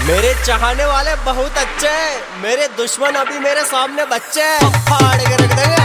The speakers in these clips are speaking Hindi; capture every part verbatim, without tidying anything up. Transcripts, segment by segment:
मेरे चाहने वाले बहुत अच्छे, मेरे दुश्मन अभी मेरे सामने बच्चे, फाड़ के रख देंगे।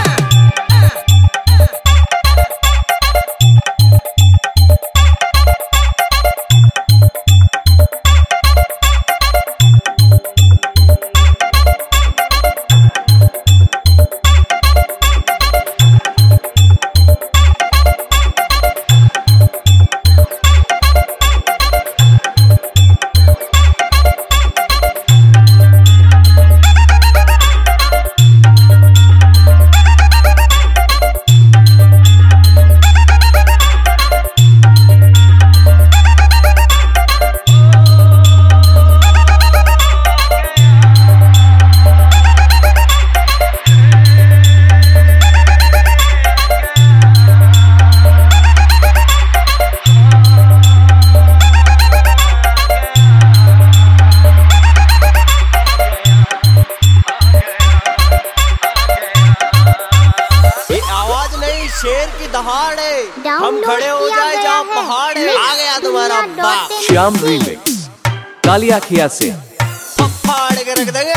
शेर की दहाड़ है, हम खड़े हो जाए जहाँ पहाड़ है। आ गया तुम्हारा बाप। श्याम रीमिक्स कालिया खिया से फाड़ के रख देंगे।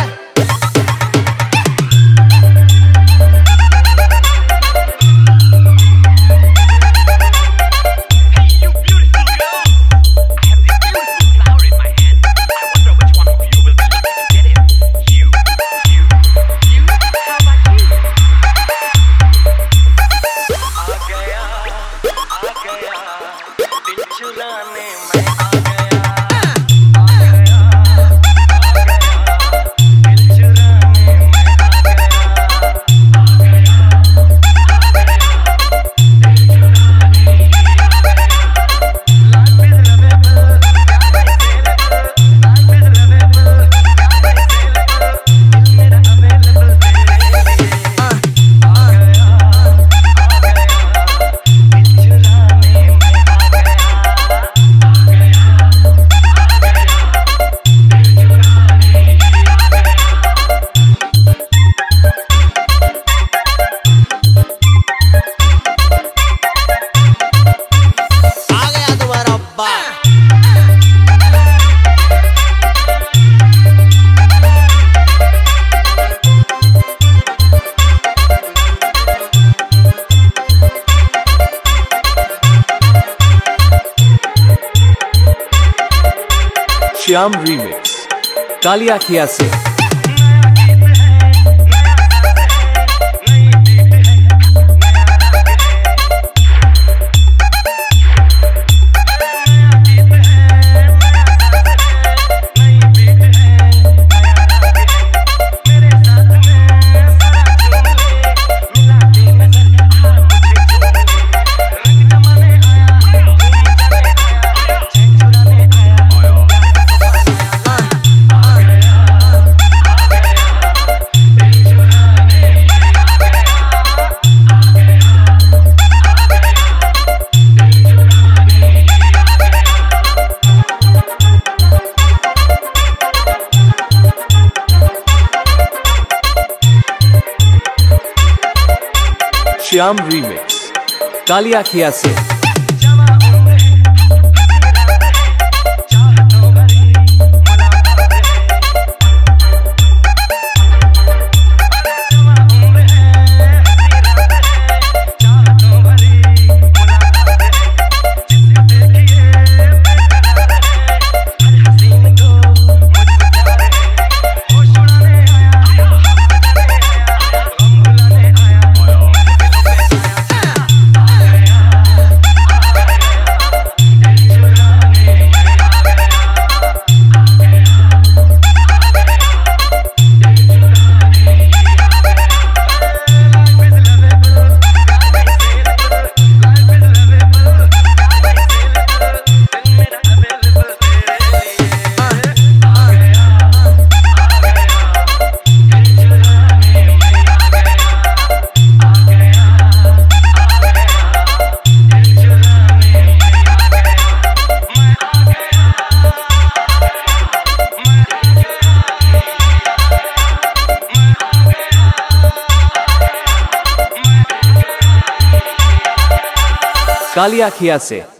श्याम रीमिक्स कालिया खिया से श्याम रीमिक्स कालिया खिया से कालिया खिया से।